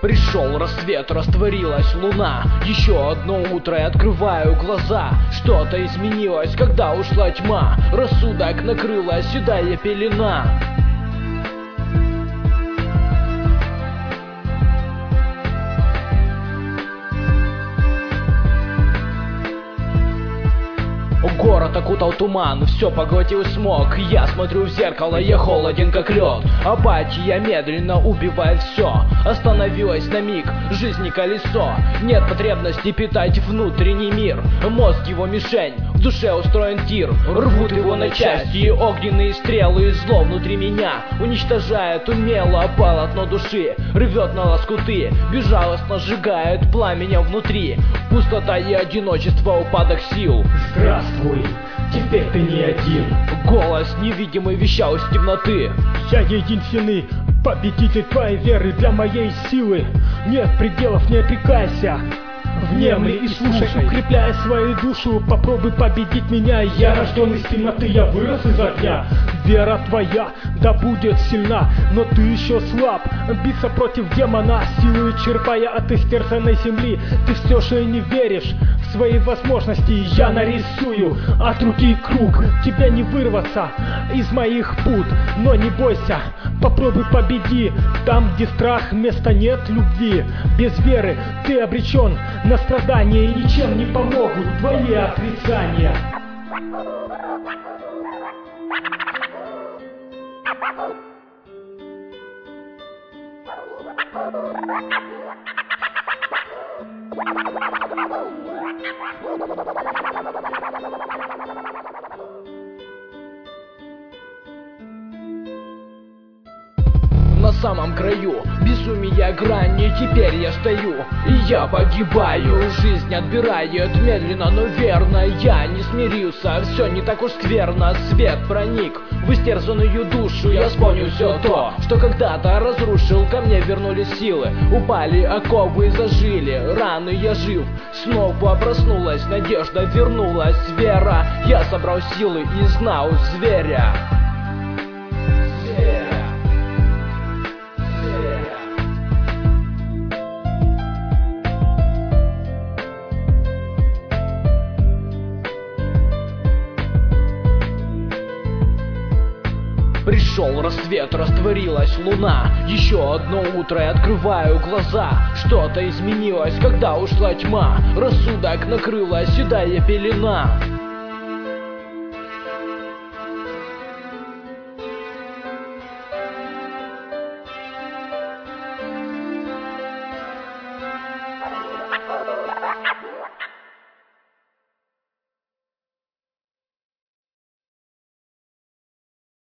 Пришел рассвет, растворилась луна. Еще одно утро и открываю глаза. Что-то изменилось, когда ушла тьма. Рассудок накрыла седая пелена. Город окутал туман, все поглотил смог. Я смотрю в зеркало, я холоден как лед. Апатия медленно убивает все. Остановилась на миг, жизни колесо. Нет потребности питать внутренний мир. Мозг его мишень, в душе устроен тир. Рвут его на части огненные стрелы. Зло внутри меня уничтожает умело полотно души. Рвет на лоскуты, безжалостно сжигает пламенем внутри. Пустота и одиночество, упадок сил. Здравствуй, теперь ты не один. Голос невидимый вещал из темноты. Я единственный победитель твоей веры, для моей силы нет пределов, не отрекайся. Внемли и слушай, укрепляя свою душу. Попробуй победить меня. Я рожден из темноты, я вырос из огня. Вера твоя да будет сильна, но ты еще слаб. Биться против демона, силу черпая от истерзанной земли. Ты все же не веришь в свои возможности. Я нарисую от руки круг. Тебе не вырваться из моих пут. Но не бойся, попробуй победи. Там, где страх, места нет любви. Без веры ты обречен на страдания, и ничем не помогут твои отрицания. На самом краю безумия грани, теперь я стою и я погибаю. Жизнь отбирает медленно, но верно. Я не смирился, все не так уж скверно. Свет проник в истерзанную душу. Я вспомнил все то, что когда-то разрушил. Ко мне вернулись силы, упали оковы, зажили раны, я жив. Снова проснулась надежда, вернулась вера. Я собрал силы и знал зверя. Пришел рассвет, растворилась луна. Еще одно утро и открываю глаза. Что-то изменилось, когда ушла тьма. Рассудок накрыла седая пелена.